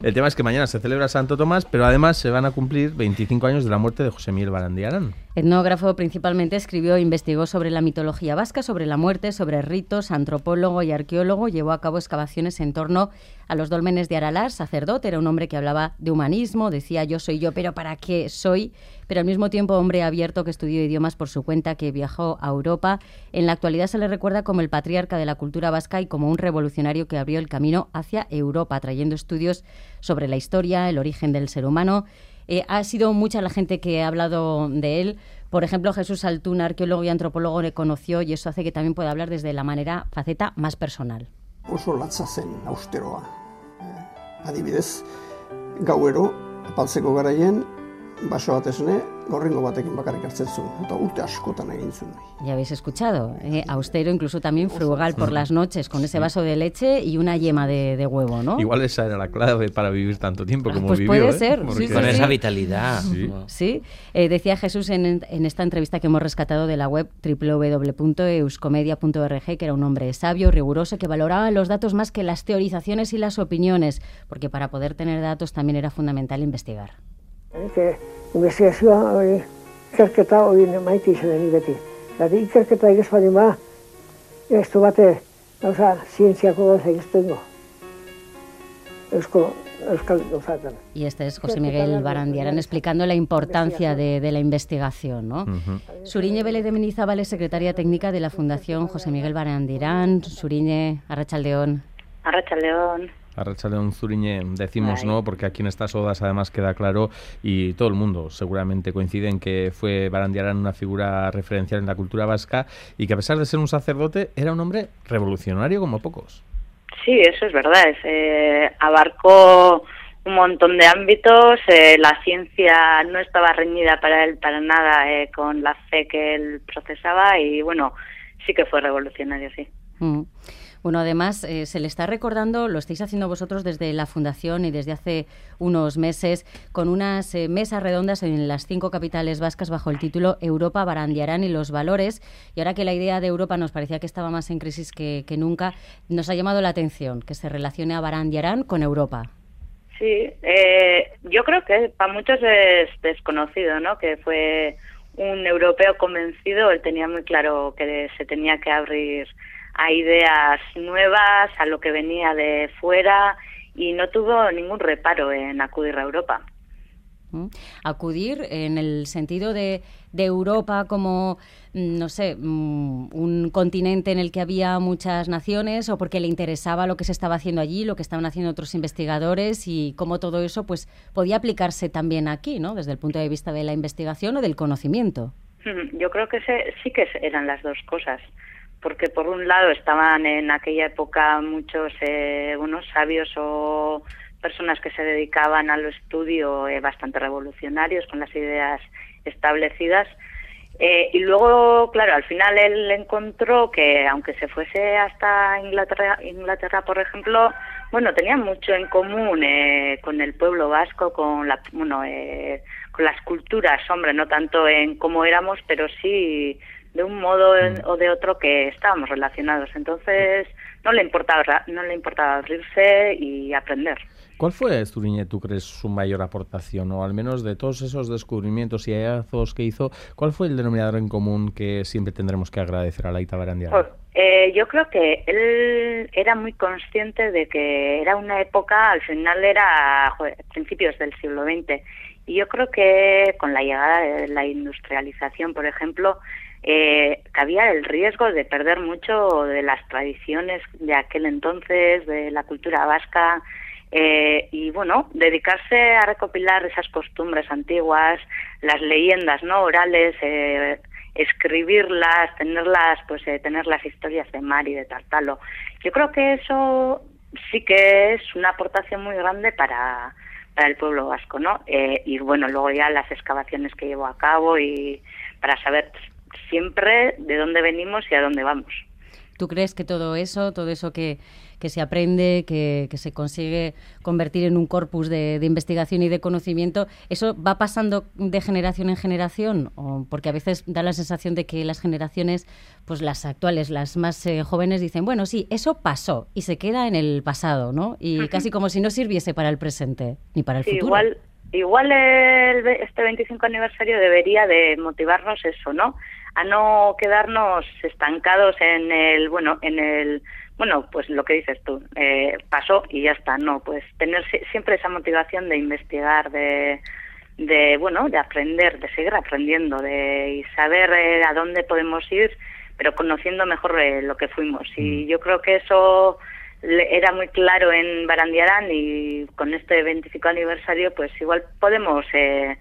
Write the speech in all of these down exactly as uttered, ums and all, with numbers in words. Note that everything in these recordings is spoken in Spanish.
El tema es que mañana se celebra Santo Tomás, pero además se van a cumplir veinticinco años de la muerte de José Miguel Barandiarán. Etnógrafo, principalmente escribió e investigó sobre la mitología vasca, sobre la muerte, sobre ritos, antropólogo y arqueólogo. Llevó a cabo excavaciones en torno a los dólmenes de Aralar. Sacerdote, era un hombre que hablaba de humanismo, decía yo soy yo, pero ¿para qué soy? Pero al mismo tiempo hombre abierto que estudió idiomas por su cuenta, que viajó a Europa. En la actualidad se le recuerda como el patriarca de la cultura vasca y como un revolucionario que abrió el camino hacia Europa, trayendo estudios sobre la historia, el origen del ser humano. Eh, ha sido mucha la gente que ha hablado de él. Por ejemplo, Jesús Altuna, arqueólogo y antropólogo, le conoció y eso hace que también pueda hablar desde la manera, faceta más personal. Oso latza zen austeroa. Adibidez, gauero, apaltzeko garaien, baso batesne, gorringo batekin bakarrik hartzen zuen, eta urte askotan egin zuen. Ya habéis escuchado, eh, austero, incluso también frugal por las noches, con ese vaso de leche y una yema de, de huevo, ¿no? Igual esa era la clave para vivir tanto tiempo como pues vivió. Puede ¿eh? ser, Porque... sí, Con sí, esa sí. vitalidad. Sí, sí. Eh, decía Jesús en, en esta entrevista que hemos rescatado de la web doble u doble u doble u punto euscomedia punto org que era un hombre sabio, riguroso, que valoraba los datos más que las teorizaciones y las opiniones, porque para poder tener datos también era fundamental investigar. Que investigazioa hori, ikerketa hori maite izan deni beti. Eta ikerketa egez baldin ba, ez du bate, gauza, zientziako gauza egiztengo. Eusko, euskal gauzatan. Y este es José Miguel Barandiarán explicando la importancia de, de la investigación, ¿no? Uh-huh. Suriñe Vélez de Mendizábal es secretaria técnica de la Fundación José Miguel Barandiarán. Suriñe, Arratsaldeon. Arratsaldeon. Arratsaldeon Zuriñe, decimos Ay. no, porque aquí en estas odas además queda claro y todo el mundo seguramente coincide en que fue Barandiarán una figura referencial en la cultura vasca y que a pesar de ser un sacerdote era un hombre revolucionario como pocos. Sí, eso es verdad, es, eh, abarcó un montón de ámbitos, eh, la ciencia no estaba reñida para él para nada eh, con la fe que él procesaba y bueno, sí que fue revolucionario, sí. Mm. Bueno, además, eh, se le está recordando, lo estáis haciendo vosotros desde la Fundación y desde hace unos meses, con unas eh, mesas redondas en las cinco capitales vascas bajo el título Europa, Barandiarán y los valores. Y ahora que la idea de Europa nos parecía que estaba más en crisis que, que nunca, nos ha llamado la atención que se relacione a Barandiarán con Europa. Sí, eh, yo creo que para muchos es desconocido, ¿no? Que fue un europeo convencido, él tenía muy claro que se tenía que abrir a ideas nuevas, a lo que venía de fuera y no tuvo ningún reparo en acudir a Europa. Acudir en el sentido de, de Europa como, no sé, un continente en el que había muchas naciones o porque le interesaba lo que se estaba haciendo allí, lo que estaban haciendo otros investigadores y cómo todo eso pues podía aplicarse también aquí, ¿no? Desde el punto de vista de la investigación o del conocimiento. Yo creo que se, sí que eran las dos cosas. Porque por un lado estaban en aquella época muchos eh, unos sabios o personas que se dedicaban al estudio eh, bastante revolucionarios con las ideas establecidas eh, y luego claro al final él encontró que aunque se fuese hasta Inglaterra, Inglaterra por ejemplo, bueno tenían mucho en común eh, con el pueblo vasco, con la bueno eh, con las culturas, hombre, no tanto en cómo éramos, pero sí de un modo o de otro que estábamos relacionados. Entonces no le importaba no le importaba abrirse y aprender. ¿Cuál fue, Zuriñe, tú crees, su mayor aportación? O al menos de todos esos descubrimientos y hallazgos que hizo, ¿cuál fue el denominador en común que siempre tendremos que agradecer a Laita Barandiarán? Pues, eh, yo creo que él era muy consciente de que era una época, al final era joder, principios del siglo veinte, y yo creo que con la llegada de la industrialización, por ejemplo, Eh, cabía el riesgo de perder mucho de las tradiciones de aquel entonces, de la cultura vasca, eh, y bueno, dedicarse a recopilar esas costumbres antiguas, las leyendas no orales, eh, escribirlas, tenerlas, pues eh, tener las historias de mar y de Tartalo. Yo creo que eso sí que es una aportación muy grande para para el pueblo vasco, ¿no? Eh, y bueno, luego ya las excavaciones que llevó a cabo y para saber siempre de dónde venimos y a dónde vamos. ¿Tú crees que todo eso, todo eso que, que se aprende, que, que se consigue convertir en un corpus de, de investigación y de conocimiento, ¿eso va pasando de generación en generación? O porque a veces da la sensación de que las generaciones, pues las actuales, las más eh, jóvenes, dicen, bueno, sí, eso pasó y se queda en el pasado, ¿no? Y casi como si no sirviese para el presente ni para el sí, futuro. Igual, igual el, este veinticinco aniversario debería de motivarnos eso, ¿no? A no quedarnos estancados en el, bueno, en el, bueno, pues lo que dices tú, eh, pasó y ya está, no, pues tener siempre esa motivación de investigar, de, de bueno, de aprender, de seguir aprendiendo, de y saber eh, a dónde podemos ir, pero conociendo mejor eh, lo que fuimos. Y yo creo que eso era muy claro en Barandiarán, y con este veinticinco aniversario pues igual podemos eh,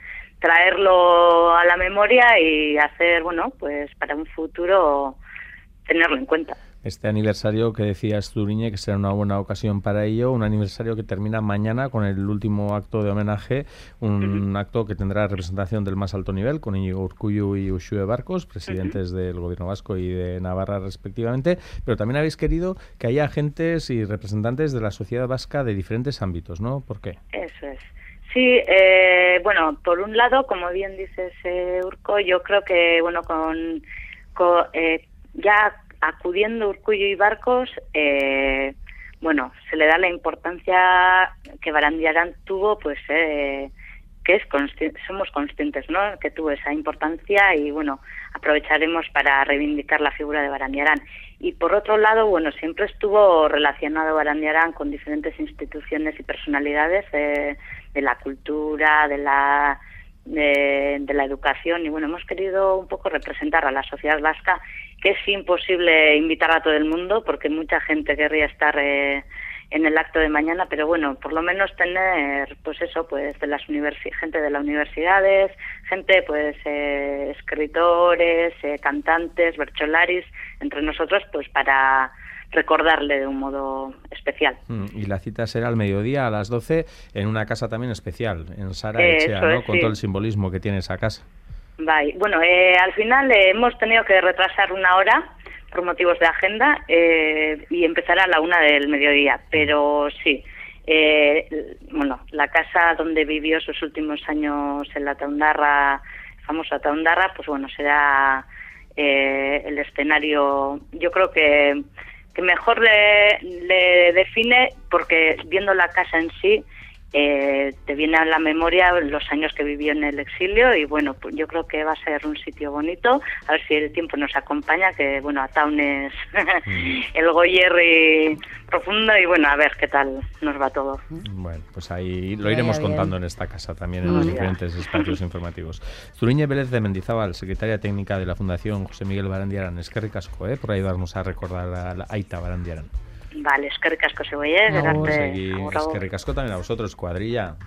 traerlo a la memoria y hacer, bueno, pues para un futuro tenerlo en cuenta. Este aniversario que decías tú, Niñe, que será una buena ocasión para ello, un aniversario que termina mañana con el último acto de homenaje, un uh-huh. acto que tendrá representación del más alto nivel, con Íñigo Urkullu y Uxue Barkos, presidentes uh-huh. del Gobierno vasco y de Navarra respectivamente, pero también habéis querido que haya agentes y representantes de la sociedad vasca de diferentes ámbitos, ¿no? ¿Por qué? Eso es. Sí, eh, bueno, por un lado, como bien dices, eh, Urko, yo creo que, bueno, con, con eh, ya acudiendo Urkullu y Barkos, eh, bueno, se le da la importancia que Barandiarán tuvo, pues eh, que es consci- somos conscientes, ¿no?, que tuvo esa importancia, y bueno, aprovecharemos para reivindicar la figura de Barandiarán. Y por otro lado, bueno, siempre estuvo relacionado Barandiarán con diferentes instituciones y personalidades eh, de la cultura, de la de, de la educación, y bueno, hemos querido un poco representar a la sociedad vasca, que es imposible invitar a todo el mundo porque mucha gente querría estar eh, en el acto de mañana, pero bueno, por lo menos tener, pues eso, pues de las universi- gente de las universidades, gente, pues eh, escritores, eh, cantantes, bercholaris, entre nosotros, pues para recordarle de un modo especial. Mm, y la cita será al mediodía a las doce en una casa también especial, en Sara Echea, ¿no? Es, con sí. todo el simbolismo que tiene esa casa. Bye. Bueno, eh, al final eh, hemos tenido que retrasar una hora por motivos de agenda eh, y empezará a la una del mediodía, pero sí, eh, bueno, la casa donde vivió sus últimos años en la Taundarra, famosa Taundarra, pues bueno, será eh, el escenario, yo creo que que mejor le, le define, porque viendo la casa en sí eh, te viene a la memoria los años que vivió en el exilio, y bueno, pues yo creo que va a ser un sitio bonito, a ver si el tiempo nos acompaña, que bueno, Ataun es el Goyerri profundo, y bueno, a ver qué tal nos va todo. Bueno, pues ahí lo iremos Vaya contando bien. En esta casa también, en mm, los ya. diferentes espacios informativos. Zuriñe Vélez de Mendizábal, secretaria técnica de la Fundación José Miguel Barandiarán, eskerrik asko, eh, por ayudarnos a recordar a la Aita Barandiarán. Vale, eskerrik asko zeuei, eh, no, eskerrik asko también a vosotros, cuadrilla.